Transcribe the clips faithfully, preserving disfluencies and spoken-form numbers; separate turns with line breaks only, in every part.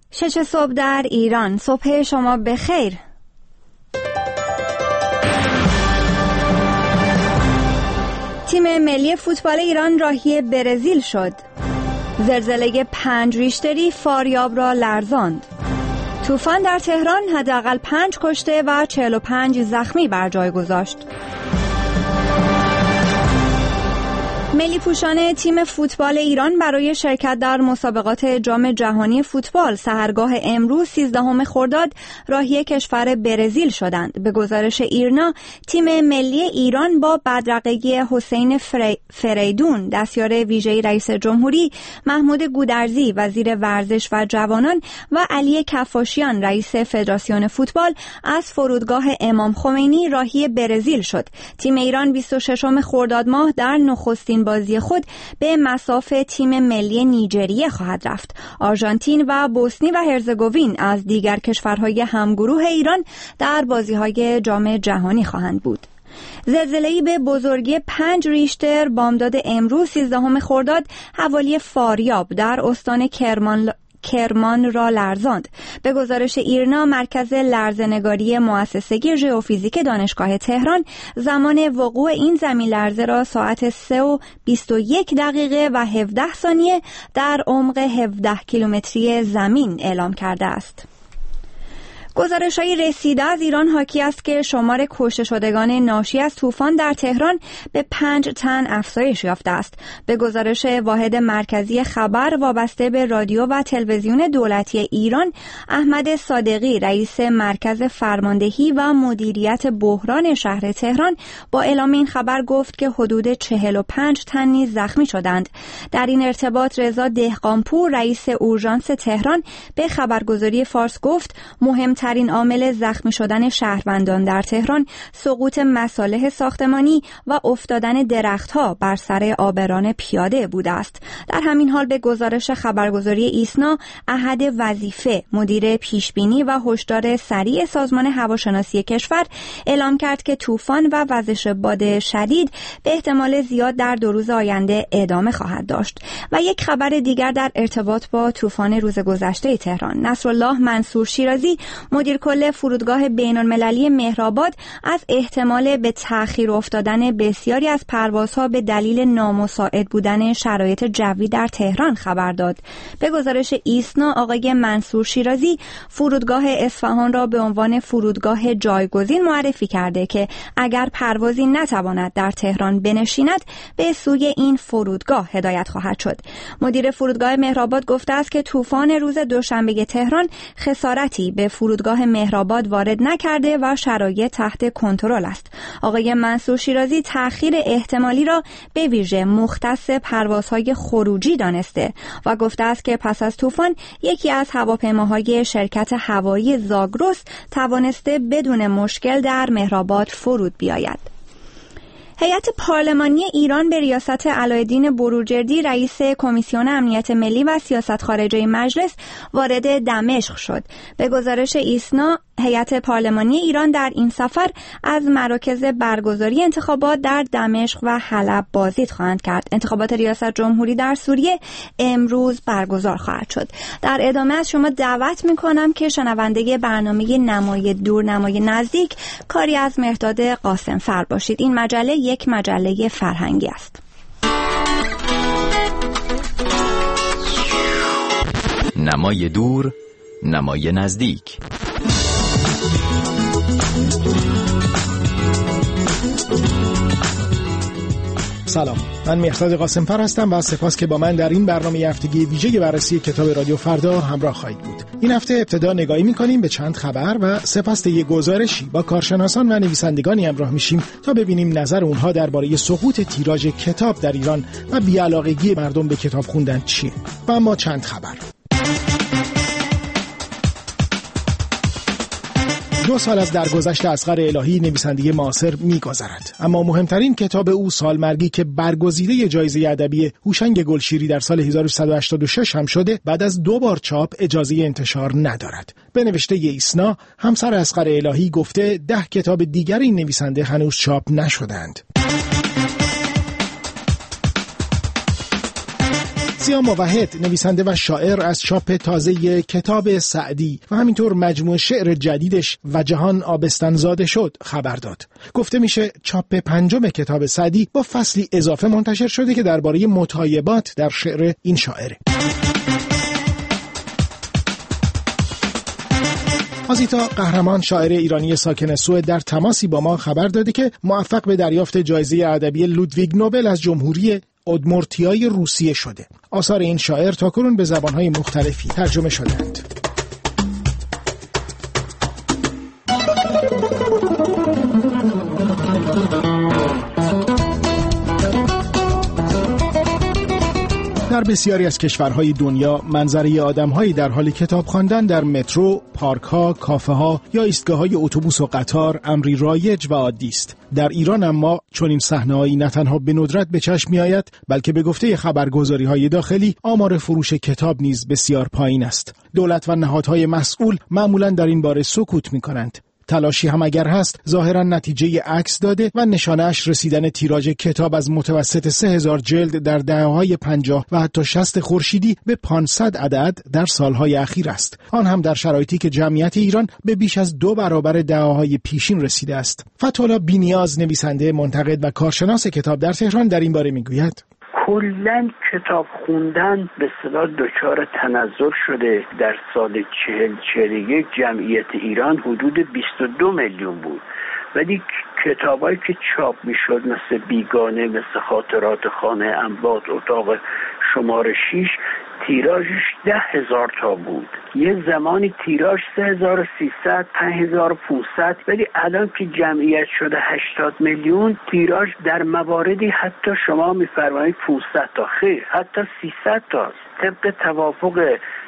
شش صبح در ایران. صبح شما بخیر. تیم ملی فوتبال ایران راهی برزیل شد. زلزله پنج ریشتری فاریاب را لرزاند. طوفان در تهران حداقل پنج کشته و چهل و پنج زخمی بر جای گذاشت. ملی پوشان تیم فوتبال ایران برای شرکت در مسابقات جام جهانی فوتبال سحرگاه امروز سیزدهم خرداد راهی کشور برزیل شدند. به گزارش ایرنا، تیم ملی ایران با بدرقگی حسین فری... فریدون دستیار ویژه رئیس جمهوری، محمود گودرزی وزیر ورزش و جوانان و علی کفاشیان رئیس فدراسیون فوتبال از فرودگاه امام خمینی راهی برزیل شد. تیم ایران بیست و ششم خرداد ماه در نخستین بازی خود به مصاف تیم ملی نیجریه خواهد رفت. آرژانتین و بوسنی و هرزگوین از دیگر کشورهای همگروه ایران در بازی‌های جام جهانی خواهند بود. زلزله‌ای به بزرگی پنج ریشتر بامداد امروز سیزدهم خرداد حوالی فاریاب در استان کرمان کرمان را لرزاند. به گزارش ایرنا، مرکز لرزه‌نگاری مؤسسه ژئوفیزیک دانشگاه تهران زمان وقوع این زمین لرزه را ساعت سه و بیست و یک دقیقه و هفده ثانیه در عمق هفده کیلومتری زمین اعلام کرده است. گزارش‌های رسیده از ایران حاکی است که شمار کشته شدگان ناشی از طوفان در تهران به پنج تن افزایش یافته است. به گزارش واحد مرکزی خبر وابسته به رادیو و تلویزیون دولتی ایران، احمد صادقی رئیس مرکز فرماندهی و مدیریت بحران شهر تهران با اعلام این خبر گفت که حدود چهل و پنج تن نیز زخمی شدند. در این ارتباط رضا دهقانپور رئیس اورژانس تهران به خبرگزاری فارس گفت مهمتر ترین عامل زخمی شدن شهروندان در تهران سقوط مصالح ساختمانی و افتادن درختها بر سر عابران پیاده بوده است. در همین حال به گزارش خبرگزاری ایسنا، احد وظیفه مدیر پیشبینی و هشدار سریع سازمان هواشناسی کشور اعلام کرد که طوفان و وزش باد شدید به احتمال زیاد در دو روز آینده ادامه خواهد داشت. و یک خبر دیگر در ارتباط با طوفان روز گذشته تهران، نصرالله منصور شیرازی مدیر کل فرودگاه بین‌المللی مهرآباد از احتمال به تأخیر افتادن بسیاری از پروازها به دلیل نامساعد بودن شرایط جوی در تهران خبر داد. به گزارش ایسنا، آقای منصور شیرازی فرودگاه اصفهان را به عنوان فرودگاه جایگزین معرفی کرده که اگر پروازی نتواند در تهران بنشیند به سوی این فرودگاه هدایت خواهد شد. مدیر فرودگاه مهرآباد گفته است که طوفان روز دوشنبه تهران خسارتی به فرودگاه مهرآباد وارد نکرده و شرایط تحت کنترل است. آقای منصور شیرازی تأخیر احتمالی را به ویژه مختص پروازهای خروجی دانسته و گفته است که پس از طوفان یکی از هواپیماهای شرکت هوایی زاگرس توانسته بدون مشکل در مهرآباد فرود بیاید. هیئت پارلمانی ایران به ریاست علایالدین بروجردی رئیس کمیسیون امنیت ملی و سیاست خارجه مجلس وارد دمشق شد. به گزارش ایسنا، هیئت پارلمانی ایران در این سفر از مراکز برگزاری انتخابات در دمشق و حلب بازدید خواهند کرد. انتخابات ریاست جمهوری در سوریه امروز برگزار خواهد شد. در ادامه از شما دعوت می‌کنم که شنونده برنامه نمای دور نمای نزدیک کاری از مهرداد قاسمفر باشید. این مجله یک مجله فرهنگی است.
نمای دور نمای نزدیک.
سلام، من مهرداد قاسمفر هستم و سپاس که با من در این برنامه هفتگی ویژه بررسی کتاب رادیو فردا همراه خواهید بود. این هفته ابتدا نگاهی می‌کنیم به چند خبر و سپس یک گزارشی با کارشناسان و نویسندگانی همراه میشیم تا ببینیم نظر اونها درباره سقوط تیراژ کتاب در ایران و بی‌علاقگی مردم به کتاب خوندن چیه. و اما چند خبر. دو سال از درگذشت اصغر الهی نویسنده معاصر می‌گذرد، اما مهمترین کتاب او سالمرگی که برگزیده جایزه ادبی هوشنگ گلشیری در سال هزار و سیصد و هشتاد و شش هم شده، بعد از دو بار چاپ اجازه انتشار ندارد. به نوشته ایسنا، همسر اصغر الهی گفته ده کتاب دیگر این نویسنده هنوز چاپ نشدند. سیاه موحد نویسنده و شاعر از چاپ تازه کتاب سعدی و همینطور مجموعه شعر جدیدش و جهان آبستن زاده شد خبر داد. گفته میشه چاپ پنجم کتاب سعدی با فصلی اضافه منتشر شده که درباره متایبات در شعر این شاعره. آزیتا قهرمان شاعر ایرانی ساکن سوئد در تماسی با ما خبر داده که موفق به دریافت جایزه ادبی لودویگ نوبل از جمهوری ادمورتیای روسیه شده. آثار این شاعر تاکنون به زبان‌های مختلفی ترجمه شدند. در بسیاری از کشورهای دنیا منظره آدم‌هایی در حال کتاب خواندن در مترو، پارک‌ها، کافه‌ها یا ایستگاه‌های اتوبوس و قطار امری رایج و عادی است. در ایران اما چون این صحنه‌هایی نه تنها به ندرت به چشم می‌آید، بلکه به گفته خبرگزاری‌های داخلی آمار فروش کتاب نیز بسیار پایین است. دولت و نهادهای مسئول معمولاً در این باره سکوت می‌کنند. تلاشی هم اگر هست ظاهرا نتیجه عکس داده و نشانه‌اش رسیدن تیراژ کتاب از متوسط سه هزار جلد در دهه‌های پنجاه و حتی شصت خورشیدی به پانصد عدد در سالهای اخیر است. آن هم در شرایطی که جمعیت ایران به بیش از دو برابر دهه‌های پیشین رسیده است. فتح‌الله بی‌نیاز نویسنده، منتقد و کارشناس کتاب در تهران در این باره میگوید:
کلاً کتاب خوندن به اصطلاح دچار تنزل شده. در سال چهل چهل و یک جمعیت ایران حدود بیست و دو میلیون بود، ولی کتابایی که چاپ میشد مثل بیگانه، مثل خاطرات خانه انبات، اتاق شماره شیش، تیراژش ده هزار تا بود. یه زمانی تیراژ سه هزار و سیصد، پنج هزار و پانصد، ولی الان که جمعیت شده هشتاد میلیون، تیراژ در مواردی حتی شما میفرمایید پانصد تا، خیر حتی سیصد تا، طبق توافق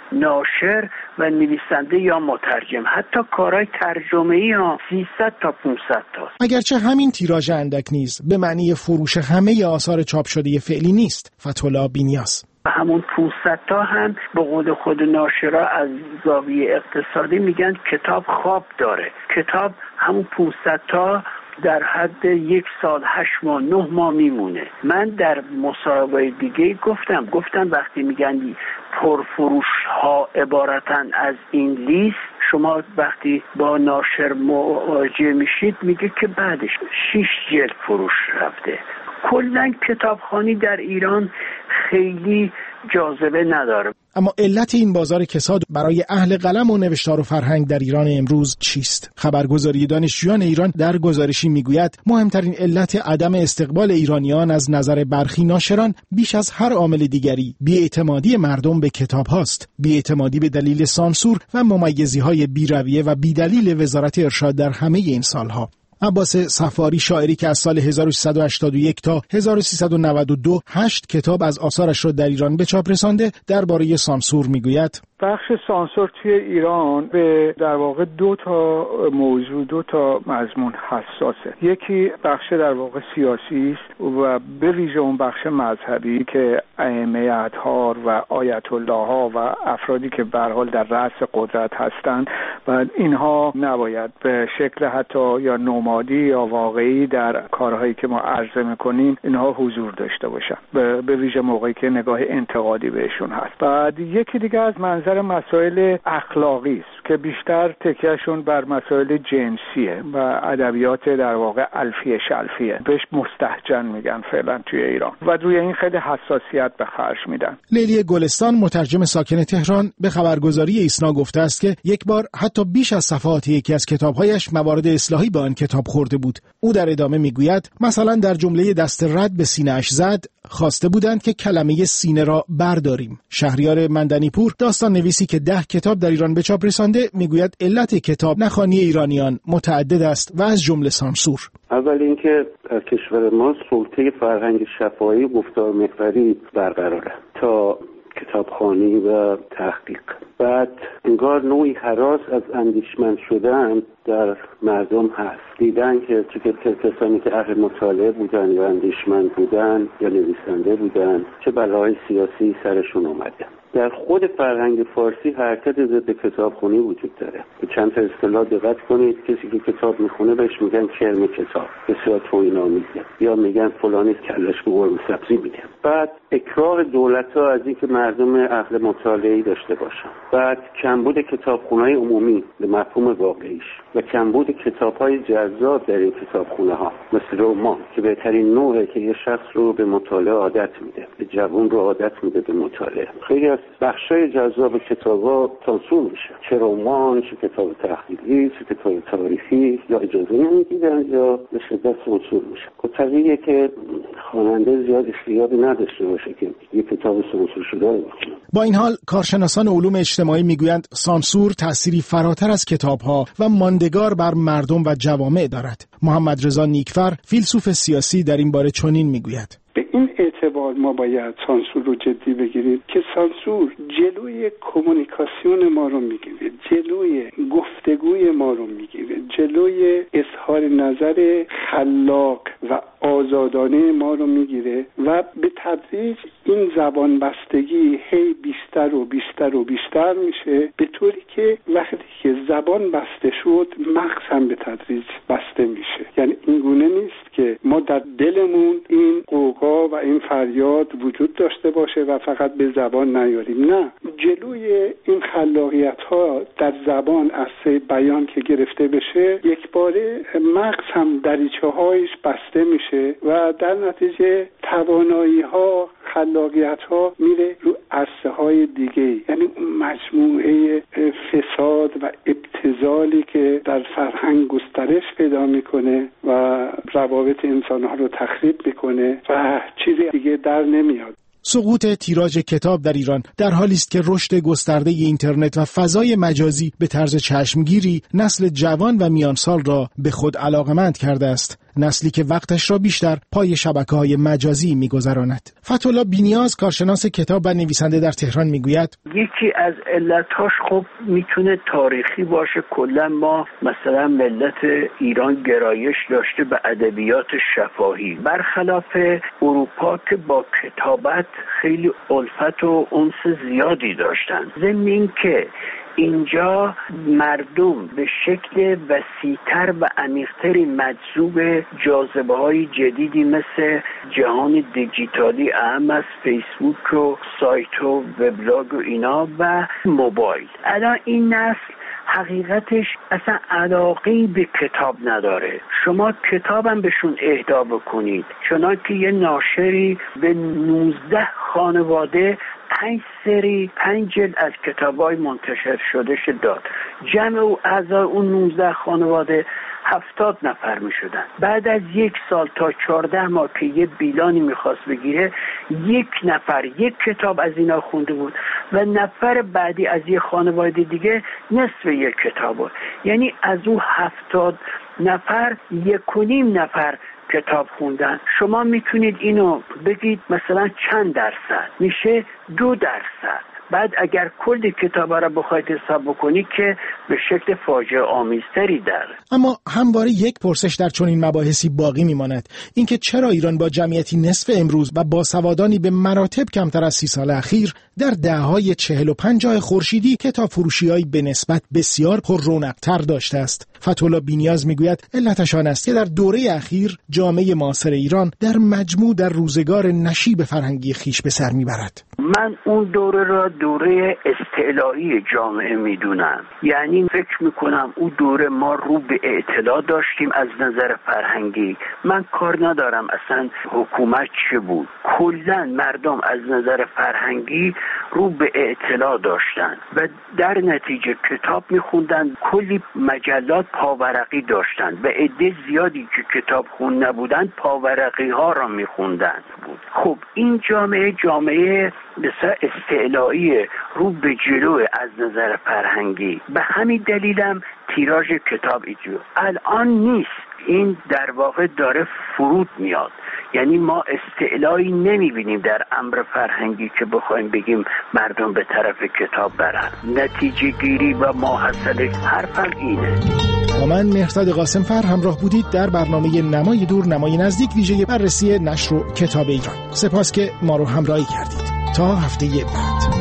ناشر و نویسنده یا مترجم. حتی کارهای ترجمه‌ای ها سیصد تا پانصد تا.
اگرچه همین تیراژ اندک نیست به معنی فروش همه آثار چاپ شده فعلی نیست. فتح‌الله بی‌نیاز:
همون پانصد تا هم به قول خود ناشرا از زاویه اقتصادی میگن کتاب خواب داره. کتاب همون پانصد تا در حد یک سال، هشت ماه، نه ماه میمونه. من در مصاحبه دیگه گفتم گفتم وقتی میگن پرفروش ها عبارتن از این لیست، شما وقتی با ناشر مواجه میشید میگه که بعدش شش جلد فروش رفته. کلاً کتابخوانی در ایران خیلی جاذبه نداره.
اما علت این بازار کساد برای اهل قلم و نوشتار و فرهنگ در ایران امروز چیست؟ خبرگزاری دانشجویان ایران در گزارشی میگوید مهمترین علت عدم استقبال ایرانیان از نظر برخی ناشران بیش از هر عامل دیگری بی‌اعتمادی مردم به کتاب هاست. بی‌اعتمادی به دلیل سانسور و ممیزی‌های بی‌رویه و بی‌دلیل وزارت ارشاد در همه این سالها. عباس صفاری، شاعری که از سال هزار و سیصد و هشتاد و یک تا هزار و سیصد و نود و دو هشت کتاب از آثارش را در ایران به چاپ رسانده، درباره سانسور میگوید:
بخش سانسور توی ایران به در واقع دو تا موضوع، دو تا مضمون حساسه. یکی بخش در واقع سیاسی است و به ویژه اون بخش مذهبی که ائمه اطهار و آیت الله ها و افرادی که به هر حال در رأس قدرت هستند و اینها نباید به شکل حتی یا نمادی یا واقعی در کارهایی که ما عرضه میکنیم اینها حضور داشته باشن، به ویژه موقعی که نگاه انتقادی بهشون هست. بعد یکی دیگه از منظر مسائل اخلاقی است که بیشتر تکیهشون بر مسائل جنسیه و ادبیات در واقع الفیه شلفیه، بهش مستهجن میگن فعلا توی ایران و روی این خیلی حساسیت به خرج میدن.
لیلی گلستان، مترجم ساکن تهران، به خبرگزاری ایسنا گفته است که یک بار حتی بیش از صفحات یکی از کتابهایش موارد اصلاحی به آن کتاب خورده بود. او در ادامه میگوید مثلا در جمله دست رد به سینه‌اش زد خواسته بودند که کلمه سینه را برداریم. شهریار مندنیپور، داستان نویسی که ده کتاب در ایران به چاپ رسانده، میگوید علت کتاب نخوانی ایرانیان متعدد است و از جمله سانسور.
اول اینکه در کشور ما سلطه فرهنگ شفاهی و گفتار محوری برقراره تا کتابخوانی و تحقیق. بعد انگار نوعی هراس از اندیشمند شدن در مردم هست. دیدن که چه کسانی که اهل مطالعه بودن یا اندیشمند بودن یا نویسنده بودن چه بلاهای سیاسی سرشون اومده. در خود فرهنگ فارسی حرکت ضد کتابخونی وجود داره. به چند تا اصطلاح دقت کنید. کسی که کتاب میخونه بهش میگن کرم کتاب، بسیار توهین‌آمیزه، یا میگن فلانی کلش به قرمه سبزی میده. بعد اکراه دولت‌ها از اینکه مردم اهل مطالعه‌ای داشته باشن، بعد کمبود کتابخونه‌های عمومی به مفهوم واقعیش و کمبود کتاب‌های جذاب در این کتابخونه‌ها مثل رمان که بهترین نوعه که یه شخص رو به مطالعه عادت میده، به جوان رو عادت میده به مطالعه. خیلی از بخشای جذاب کتابا سانسور میشه، چه رمان، چه کتاب تحقیقی، چه کتاب تاریخی، یا اجازه نمیدن یا به شدت سانسور میشه. خب طبیعیه که خواننده زیاد اشتیاقی نداشته باشه که یه کتاب سانسور شده رو بخونه.
با این حال کارشناسان علوم اجتماعی میگویند سانسور تأثیری فراتر از کتاب‌ها و ماندگار بر مردم و جوامع دارد. محمد رضا نیکفر فیلسوف سیاسی در این باره چنین میگوید:
به این اعتبار ما باید سانسور رو جدی بگیریم که سانسور جلوی کمونیکاسیون ما رو میگیره، جلوی گفتگوی ما رو میگیره، جلوی اظهار نظر خلاق و آزادانه ما رو میگیره و به تدریج این زبان بستگی هی بیشتر و بیشتر و بیشتر میشه، به طوری که وقتی که زبان بسته شد مغز هم به تدریج بسته میشه. یعنی این گونه نیست که ما در دلمون این قوقا و این فریاد وجود داشته باشه و فقط به زبان نیاریم. نه، جلوی این خلاقیت ها در زبان از بیان که گرفته بشه، یک باره مغز هم دریچه هایش بسته میشه و در نتیجه توانایی ها، خلاقیت ها میره رو عرصه های دیگه. یعنی مجموعه فساد و ابتذالی که در فرهنگ گسترش پیدا میکنه و روابط انسان ها رو تخریب میکنه و چیزی دیگه در نمیاد.
سقوط تیراژ کتاب در ایران در حالی است که رشد گسترده اینترنت و فضای مجازی به طرز چشمگیری نسل جوان و میانسال را به خود علاقمند کرده است، نسلی که وقتش را بیشتر پای شبکه‌های مجازی می‌گذراند. فتح‌الله بی‌نیاز کارشناس کتاب و نویسنده در تهران میگوید:
یکی از علتاش خب میتونه تاریخی باشه. کلا ما مثلا ملت ایران گرایش داشته به ادبیات شفاهی، برخلاف اروپا که با کتابت خیلی الفت و انس زیادی داشتن. ضمن این که اینجا مردم به شکل وسیع‌تر و عمیق‌تری مجذوب جاذبه‌های جدیدی مثل جهان دیجیتالی، اهم از فیسبوک و سایت و وبلاگ و اینا و موبایل. الان این نسل حقیقتش اصلا علاقه‌ای به کتاب نداره. شما کتابم بهشون اهدا بکنید، چنانکه یه ناشری به نوزده خانواده پنج سری پنج جلد از کتابای منتشر شده شد داد. جمع و اعضای اون نوزده خانواده هفتاد نفر می شدن. بعد از یک سال تا چارده ماه که یه بیلانی میخواست بگیره، یک نفر یک کتاب از اینا خونده بود و نفر بعدی از یه خانواده دیگه نصف یک کتاب بود. یعنی از اون هفتاد نفر یک و نیم نفر کتاب خوندن. شما میتونید اینو بگید مثلا چند درصد میشه؟ دو درصد. بعد اگر کل کتاب را بخواید حساب بکنید که به شکل فاجعه آمیزتری داره.
اما همواره یک پرسش در چنین مباحثی باقی میماند، اینکه چرا ایران با جمعیتی نصف امروز و با سوادانی به مراتب کمتر از سی سال اخیر در دههای چهل و پنجاه خورشیدی کتاب فروشی‌هایی به نسبت بسیار پر رونق‌تر داشته است. فتح‌الله بی‌نیاز میگوید علتش آن است که در دوره اخیر جامعه معاصر ایران در مجموع در روزگار نشیب فرهنگی خیش به سر میبرد.
من اون دوره را دوره استعلایی جامعه میدونم. یعنی فکر میکنم اون دوره ما رو به اعتلا داشتیم از نظر فرهنگی. من کار ندارم اصلا حکومت چه بود، کلا مردم از نظر فرهنگی رو به اعتلا داشتن و در نتیجه کتاب میخوندن. کلی مجلات پاورقی داشتن و عده زیادی که کتاب خون نبودن پاورقی ها را میخوندن بود. خب این جامعه جامعه بسیار استعلایی رو به جلو از نظر فرهنگی. به همین دلیلم تیراژ کتاب ایجو الان نیست. این در واقع داره فرود میاد. یعنی ما استعلایی نمیبینیم در امر فرهنگی که بخوایم بگیم مردم به طرف کتاب برن. نتیجه گیری و ماحصل حرفم اینه.
با من مهرداد قاسمفر همراه بودید در برنامه نمای دور نمای نزدیک، ویژه بررسی نشر و کتاب ایران. سپاس که ما رو همراهی کردید. تا هفته بعد.